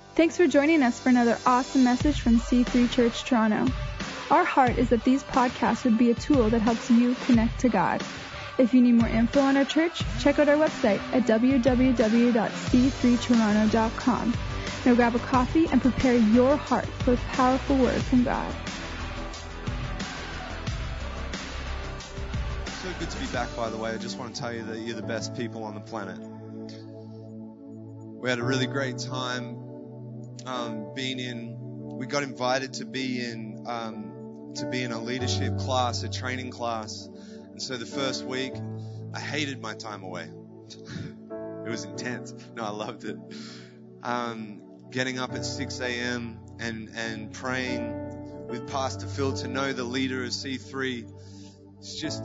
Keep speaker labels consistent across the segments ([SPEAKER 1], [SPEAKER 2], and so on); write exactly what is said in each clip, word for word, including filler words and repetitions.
[SPEAKER 1] Thanks for joining us for another awesome message from C three Church Toronto. Our heart is that these podcasts would be a tool that helps you connect to God. If you need more info on our church, check out our website at w w w dot c three toronto dot com. Now grab a coffee and prepare your heart for a powerful word from God.
[SPEAKER 2] So good to be back, by the way. I just want to tell you that you're the best people on the planet. We had a really great time um, being in, we got invited to be in, um, to be in a leadership class, a training class. And so the first week, I hated my time away. It was intense. No, I loved it. Um, getting up at six a.m. and, and praying with Pastor Phil to know the leader of C three. It's just...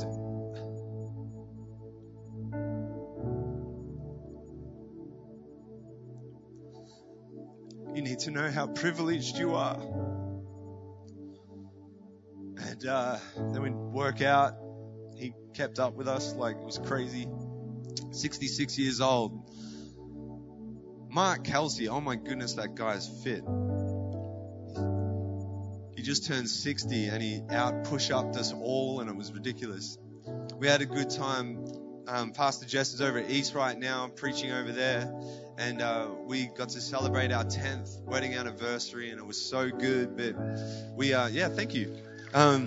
[SPEAKER 2] You need to know how privileged you are. And uh, then we'd work out. He kept up with us like it was crazy. sixty-six years old. Mark Kelsey, oh my goodness, that guy's fit. He just turned sixty and he out push-upped us all, and it was ridiculous. We had a good time. Um, Pastor Jess is over at East right now, preaching over there. And uh, we got to celebrate our tenth wedding anniversary, and it was so good. But we, uh, yeah, thank you. Um,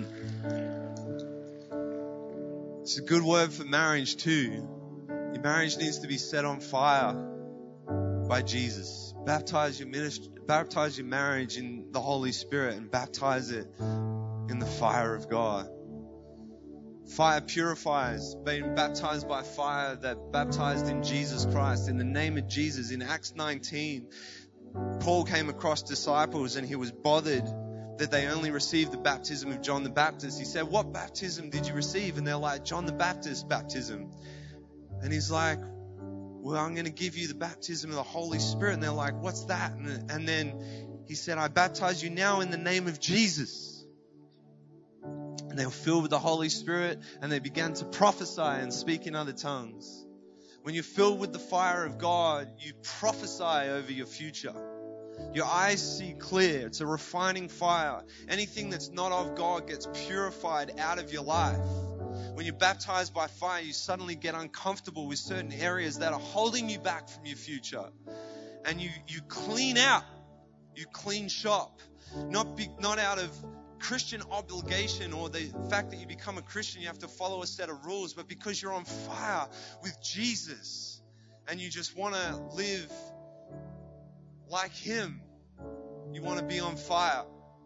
[SPEAKER 2] it's a good word for marriage too. Your marriage needs to be set on fire by Jesus. Baptize your ministry, baptize your marriage in the Holy Spirit, and baptize it in the fire of God. Fire purifies, being baptized by fire that baptized in Jesus Christ, in the name of Jesus. In Acts nineteen, Paul came across disciples and he was bothered that they only received the baptism of John the Baptist. He said, "What baptism did you receive?" And they're like, "John the Baptist baptism." And he's like, "Well, I'm going to give you the baptism of the Holy Spirit." And they're like, "What's that?" And, and then he said, "I baptize you now in the name of Jesus." And they were filled with the Holy Spirit, and they began to prophesy and speak in other tongues. When you're filled with the fire of God, you prophesy over your future. Your eyes see clear. It's a refining fire. Anything that's not of God gets purified out of your life. When you're baptized by fire, you suddenly get uncomfortable with certain areas that are holding you back from your future. And you, you clean out. You clean shop. Not be, not out of Christian obligation or the fact that you become a Christian, you have to follow a set of rules, but because you're on fire with Jesus and you just want to live like Him, you want to be on fire.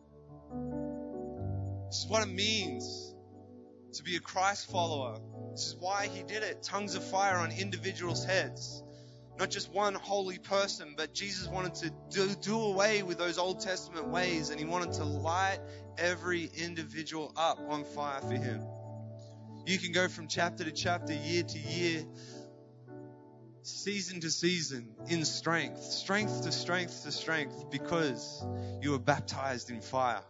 [SPEAKER 2] This is what it means to be a Christ follower. This is why He did it. Tongues of fire on individuals' heads. Not just one holy person, but Jesus wanted to do, do away with those Old Testament ways, and He wanted to light every individual up on fire for Him. You can go from chapter to chapter, year to year, season to season, in strength, strength to strength to strength, because you were baptized in fire.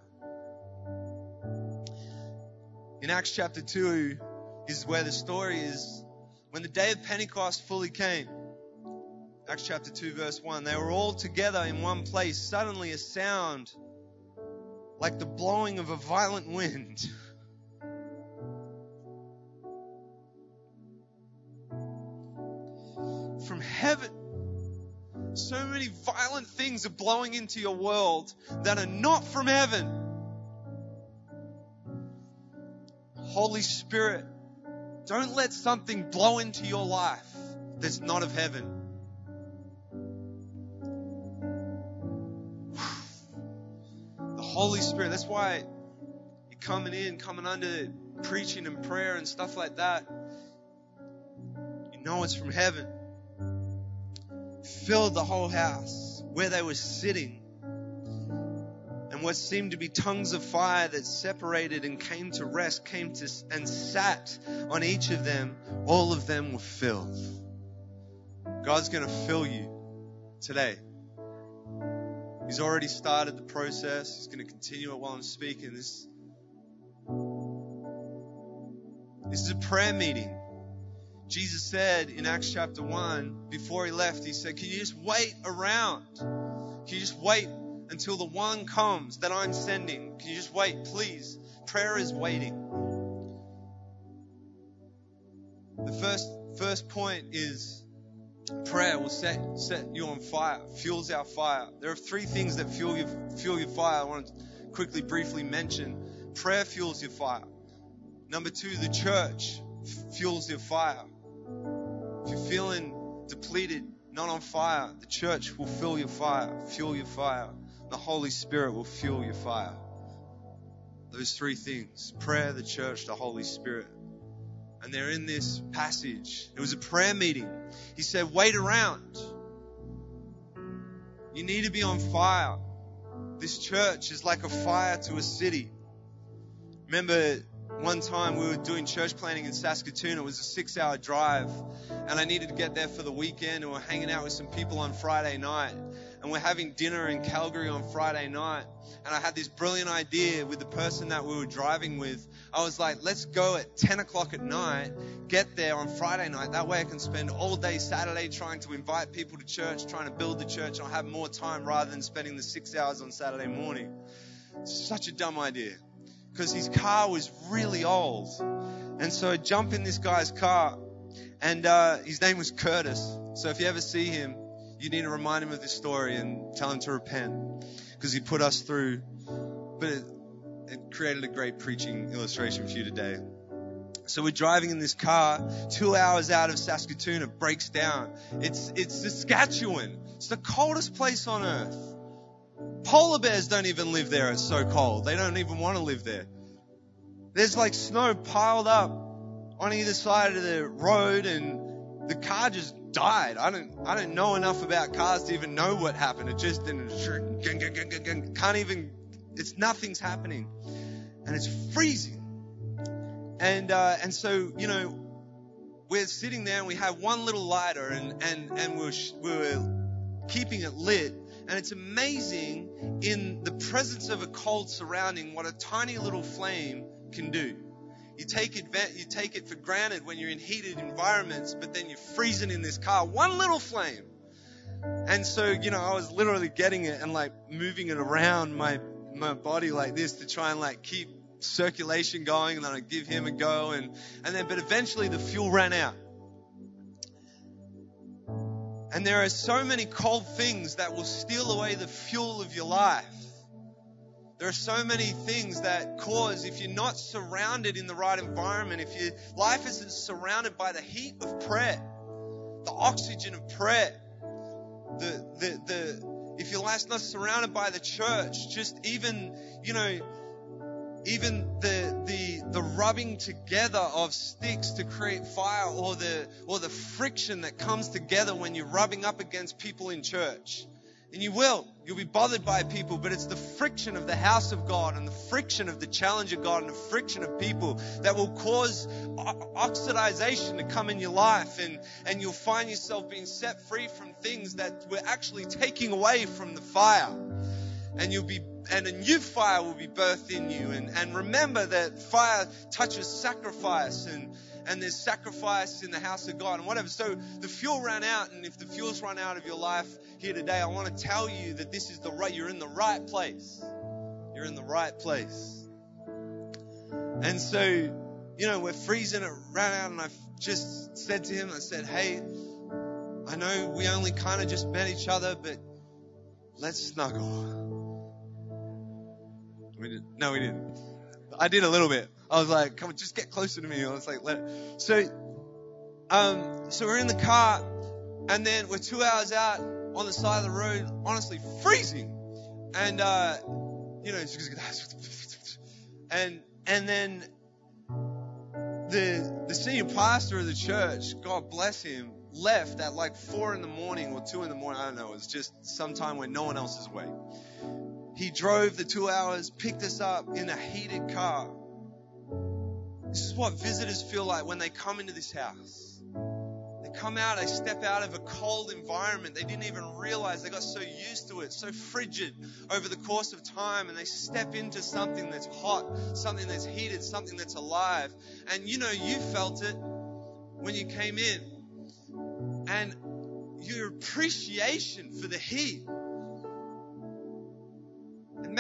[SPEAKER 2] In Acts chapter two is where the story is. When the day of Pentecost fully came, Acts chapter two verse one, they were all together in one place. Suddenly a sound like the blowing of a violent wind. From heaven. So many violent things are blowing into your world that are not from heaven. Holy Spirit, don't let something blow into your life that's not of heaven. Holy Spirit, that's why you're coming in, coming under preaching and prayer and stuff like that. You know it's from heaven. Filled the whole house where they were sitting. And what seemed to be tongues of fire that separated and came to rest, came to and sat on each of them. All of them were filled. God's going to fill you today. He's already started the process. He's going to continue it while I'm speaking. This, this is a prayer meeting. Jesus said in Acts chapter one, before He left, He said, can you just wait around? Can you just wait until the one comes that I'm sending? Can you just wait, please? Prayer is waiting. The first first point is prayer will set set you on fire, fuels our fire. There are three things that fuel your fuel your fire. I want to quickly, briefly mention. Prayer fuels your fire. Number two, the church f- fuels your fire. If you're feeling depleted, not on fire, the church will fill your fire, fuel your fire. The Holy Spirit will fuel your fire. Those three things: prayer, the church, the Holy Spirit. And they're in this passage. It was a prayer meeting. He said, wait around. You need to be on fire. This church is like a fire to a city. Remember one time we were doing church planning in Saskatoon. It was a six hour drive and I needed to get there for the weekend, and we're hanging out with some people on Friday night, and we're having dinner in Calgary on Friday night. And I had this brilliant idea with the person that we were driving with. I was like, let's go at ten o'clock at night, get there on Friday night. That way I can spend all day Saturday trying to invite people to church, trying to build the church. I'll have more time rather than spending the six hours on Saturday morning. It's such a dumb idea because his car was really old. And so I jump in this guy's car, and uh, his name was Curtis. So if you ever see him, you need to remind him of this story and tell him to repent, because he put us through. But it, it created a great preaching illustration for you today. So we're driving in this car, two hours out of Saskatoon. It breaks down. It's it's Saskatchewan. It's the coldest place on earth. Polar bears don't even live there. It's so cold. They don't even want to live there. There's like snow piled up on either side of the road, and the car just died. I don't I don't know enough about cars to even know what happened. It just didn't, can't even, it's nothing's happening. And it's freezing. And uh, and so, you know, we're sitting there and we have one little lighter, and, and, and we're, we're keeping it lit. And it's amazing in the presence of a cold surrounding what a tiny little flame can do. You take it, you take it for granted when you're in heated environments, but then you're freezing in this car. One little flame. And so, you know, I was literally getting it and like moving it around my, my body like this to try and like keep circulation going, and then I'd give him a go. And, and then, but eventually the fuel ran out. And there are so many cold things that will steal away the fuel of your life. There are so many things that cause, if you're not surrounded in the right environment, if your life isn't surrounded by the heat of prayer, the oxygen of prayer, the, the, the, if your life's not surrounded by the church, just even, you know, even the, the, the rubbing together of sticks to create fire, or the, or the friction that comes together when you're rubbing up against people in church. And you will. You'll be bothered by people, but it's the friction of the house of God and the friction of the challenge of God and the friction of people that will cause oxidization to come in your life, and, and you'll find yourself being set free from things that were actually taking away from the fire. And you'll be, and a new fire will be birthed in you. And, and remember that fire touches sacrifice, and, and there's sacrifice in the house of God and whatever. So the fuel ran out, and if the fuel's run out of your life here today, I want to tell you that this is the right, you're in the right place. You're in the right place. And so, you know, we're freezing, it ran out, and I just said to him, I said, hey, I know we only kind of just met each other, but let's snuggle. We didn't. No, we didn't. I did a little bit. I was like, come on, just get closer to me. I was like, let it. So, um, so we're in the car, and then we're two hours out on the side of the road, honestly freezing. And, uh, you know, and, and then the, the senior pastor of the church, God bless him, left at like four in the morning or two in the morning. I don't know. It was just sometime when no one else is awake. He drove the two hours, picked us up in a heated car. This is what visitors feel like when they come into this house. They come out, they step out of a cold environment. They didn't even realize, they got so used to it, so frigid over the course of time, and they step into something that's hot, something that's heated, something that's alive. And you know, you felt it when you came in. And your appreciation for the heat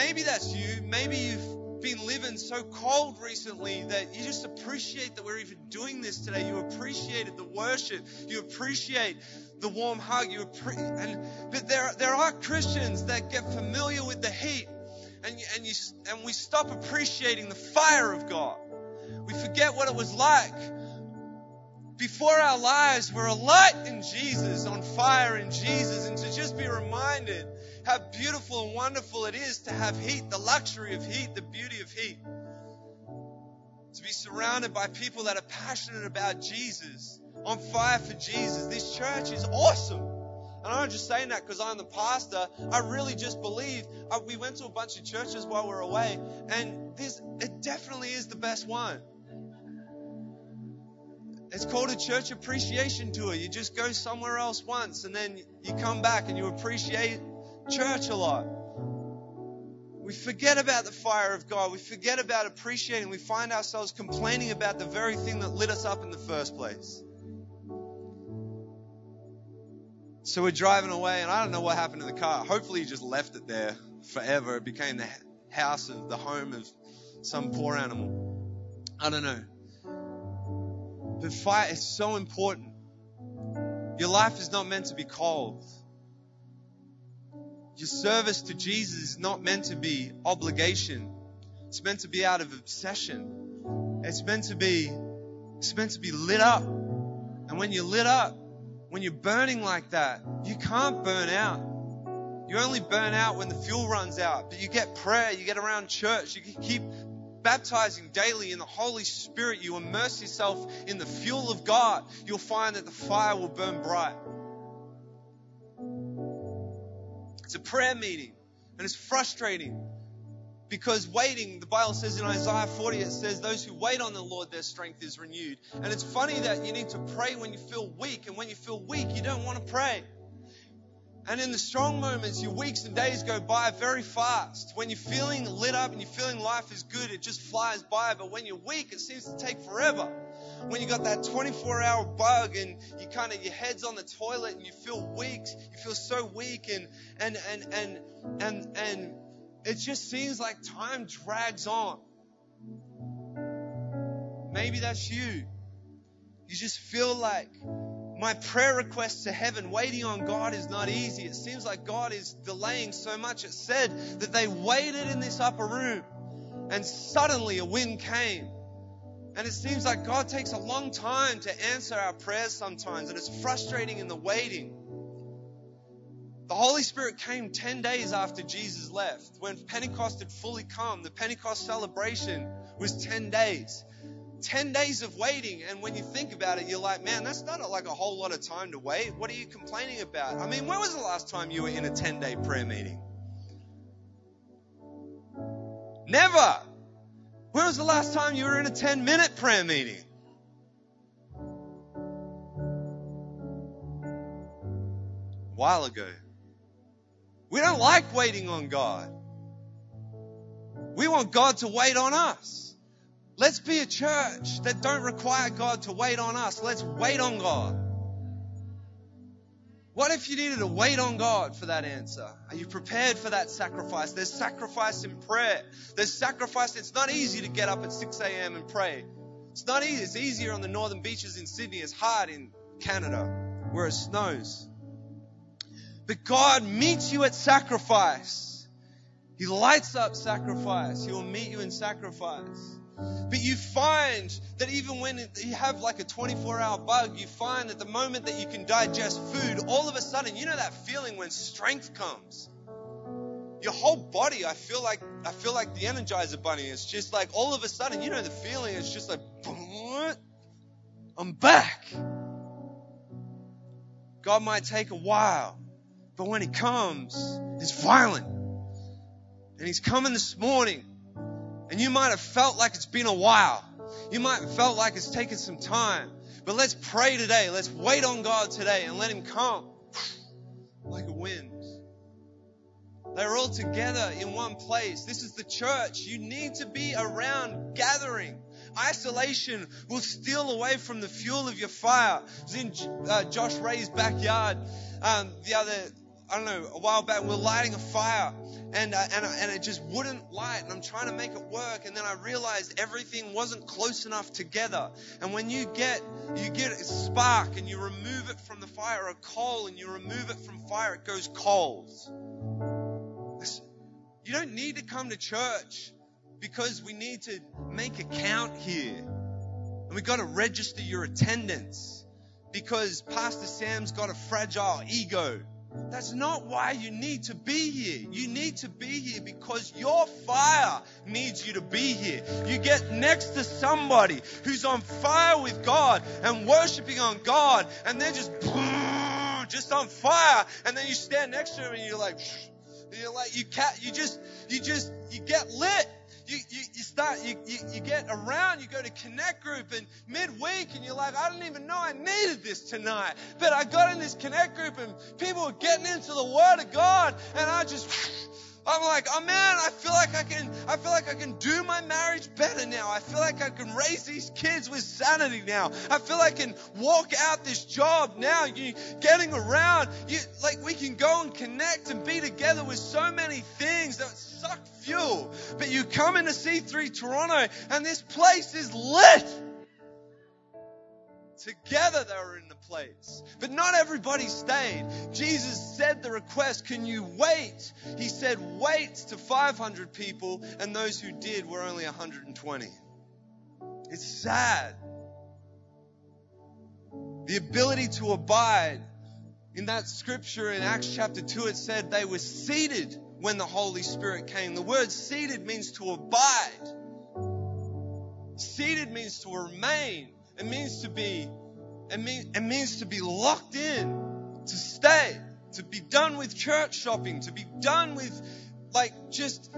[SPEAKER 2] maybe that's you. Maybe you've been living so cold recently that you just appreciate that we're even doing this today. You appreciated the worship. You appreciate the warm hug. You appre- and but there there are Christians that get familiar with the heat, and you, and you and we stop appreciating the fire of God. We forget what it was like before our lives were alight in Jesus, on fire in Jesus, and to just be reminded how beautiful and wonderful it is to have heat, the luxury of heat, the beauty of heat. To be surrounded by people that are passionate about Jesus, on fire for Jesus. This church is awesome. And I'm not just saying that because I'm the pastor. I really just believe. I, we went to a bunch of churches while we were away, and this it definitely is the best one. It's called a church appreciation tour. You just go somewhere else once, and then you come back and you appreciate church a lot. We forget about the fire of God. We forget about appreciating. We find ourselves complaining about the very thing that lit us up in the first place. So we're driving away, and I don't know what happened to the car. Hopefully he just left it there forever. It became the house of the home of some poor animal. I don't know. But fire is so important. Your life is not meant to be cold. Your service to Jesus is not meant to be obligation. It's meant to be out of obsession. It's meant to be, it's meant to be lit up. And when you're lit up, when you're burning like that, you can't burn out. You only burn out when the fuel runs out. But you get prayer, you get around church, you can keep baptizing daily in the Holy Spirit. You immerse yourself in the fuel of God. You'll find that the fire will burn bright. It's a prayer meeting, and it's frustrating because waiting, the Bible says in Isaiah forty, it says, those who wait on the Lord, their strength is renewed. And it's funny that you need to pray when you feel weak, and when you feel weak, you don't want to pray. And in the strong moments, your weeks and days go by very fast. When you're feeling lit up and you're feeling life is good, it just flies by. But when you're weak, it seems to take forever. When you got that twenty-four hour bug and you kind of, your head's on the toilet and you feel weak, you feel so weak, and, and, and, and, and, and it just seems like time drags on. Maybe that's you. You just feel like, my prayer requests to heaven, waiting on God is not easy. It seems like God is delaying so much. It said that they waited in this upper room, and suddenly a wind came. And it seems like God takes a long time to answer our prayers sometimes, and it's frustrating in the waiting. The Holy Spirit came ten days after Jesus left. When Pentecost had fully come, the Pentecost celebration was ten days. ten days of waiting, and when you think about it, you're like, man, that's not like a whole lot of time to wait. What are you complaining about? I mean, when was the last time you were in a ten-day prayer meeting? Never. When was the last time you were in a ten-minute prayer meeting? A while ago. We don't like waiting on God. We want God to wait on us. Let's be a church that don't require God to wait on us. Let's wait on God. What if you needed to wait on God for that answer? Are you prepared for that sacrifice? There's sacrifice in prayer. There's sacrifice. It's not easy to get up at six a.m. and pray. It's not easy. It's easier on the northern beaches in Sydney. It's hard in Canada where it snows. But God meets you at sacrifice. He lights up sacrifice. He will meet you in sacrifice. But you find that even when you have like a twenty-four hour bug, you find that the moment that you can digest food, all of a sudden, you know that feeling when strength comes. Your whole body, I feel like I feel like the Energizer Bunny. It's just like all of a sudden, you know the feeling. It's just like, I'm back. God might take a while, but when He comes, it's violent. And He's coming this morning. And you might have felt like it's been a while. You might have felt like it's taken some time. But let's pray today. Let's wait on God today and let Him come like a wind. They're all together in one place. This is the church. You need to be around gathering. Isolation will steal away from the fuel of your fire. I was in uh, Josh Ray's backyard um, the other, I don't know, a while back. We we're lighting a fire. and, uh, and, and it just wouldn't light, and I'm trying to make it work, and then I realized everything wasn't close enough together. And when you get, you get a spark and you remove it from the fire, a coal, and you remove it from fire, it goes cold. You don't need to come to church because we need to make a count here. And we've got to register your attendance because Pastor Sam's got a fragile ego. That's not why you need to be here. You need to be here because your fire needs you to be here. You get next to somebody who's on fire with God and worshiping on God, and they're just, just on fire. And then you stand next to them and you're like, you're like, you cat, you just, you just, you get lit. You, you, you start, you, you, you get around, you go to Connect Group, and midweek, and you're like, I didn't even know I needed this tonight. But I got in this Connect Group, and people were getting into the Word of God, and I just, I'm like, oh man, I feel like I can, I feel like I can do my marriage better now. I feel like I can raise these kids with sanity now. I feel like I can walk out this job now. You getting around, you like we can go and connect and be together with so many things that suck fuel. But you come into C three Toronto, and this place is lit. Together they were in the place. But not everybody stayed. Jesus said the request, can you wait? He said wait to five hundred people, and those who did were only one hundred twenty. It's sad. The ability to abide. In that scripture in Acts chapter two, it said they were seated when the Holy Spirit came. The word seated means to abide. Seated means to remain. It means to be, it, mean, it means to be locked in, to stay, to be done with church shopping, to be done with like just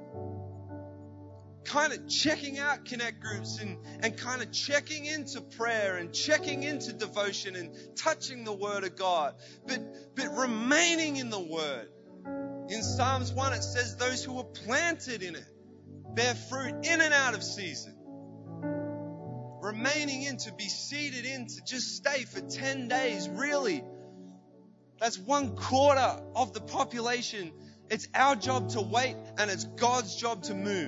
[SPEAKER 2] kind of checking out Connect Groups and, and kind of checking into prayer and checking into devotion and touching the Word of God, but, but remaining in the Word. In Psalms one, it says those who are planted in it bear fruit in and out of season. Remaining in, to be seated in, to just stay for ten days, really. That's one quarter of the population. It's our job to wait, and it's God's job to move.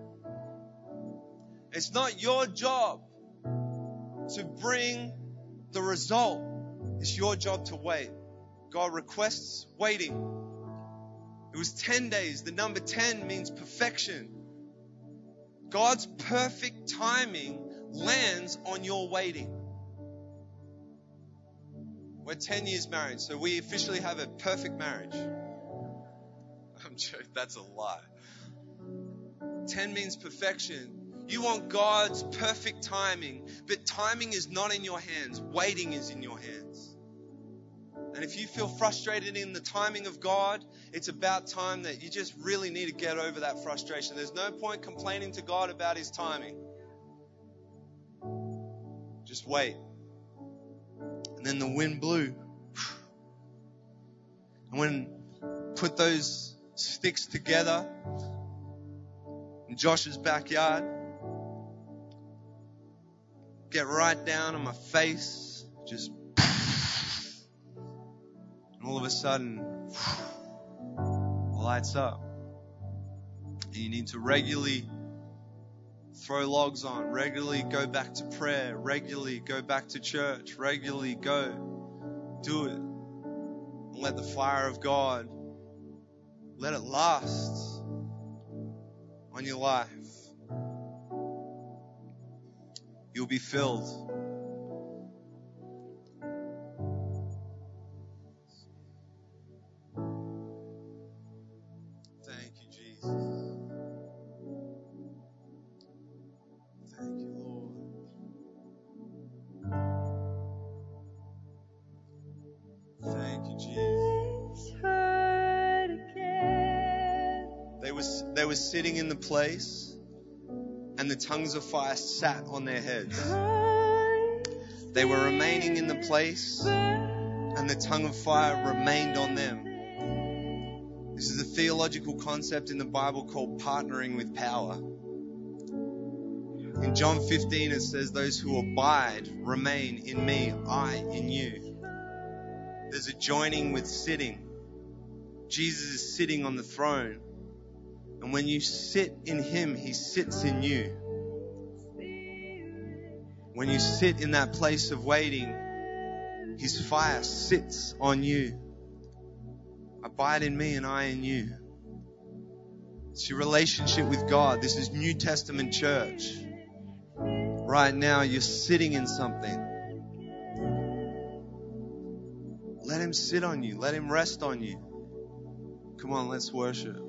[SPEAKER 2] It's not your job to bring the result. It's your job to wait. God requests waiting. It was ten days. The number ten means perfection. God's perfect timing lands on your waiting. We're ten years married, so we officially have a perfect marriage. I'm joking, that's a lie. ten means perfection. You want God's perfect timing, but timing is not in your hands. Waiting is in your hands. And if you feel frustrated in the timing of God, it's about time that you just really need to get over that frustration. There's no point complaining to God about His timing. Just wait. And then the wind blew. And when put those sticks together in Josh's backyard, get right down on my face, just, and all of a sudden, lights up. And you need to regularly throw logs on, regularly go back to prayer, regularly go back to church, regularly go do it. And let the fire of God, let it last on your life. You'll be filled. Thank you, Jesus. Thank you, Lord. Thank you, Jesus. They were, they were sitting in the place, and the tongues of fire sat on their heads. They were remaining in the place, and the tongue of fire remained on them. This is a theological concept in the Bible called partnering with power. In John fifteen, it says, those who abide remain in me, I in you. There's a joining with sitting. Jesus is sitting on the throne. And when you sit in Him, He sits in you. When you sit in that place of waiting, His fire sits on you. Abide in me and I in you. It's your relationship with God. This is New Testament church. Right now, you're sitting in something. Let Him sit on you. Let Him rest on you. Come on, let's worship.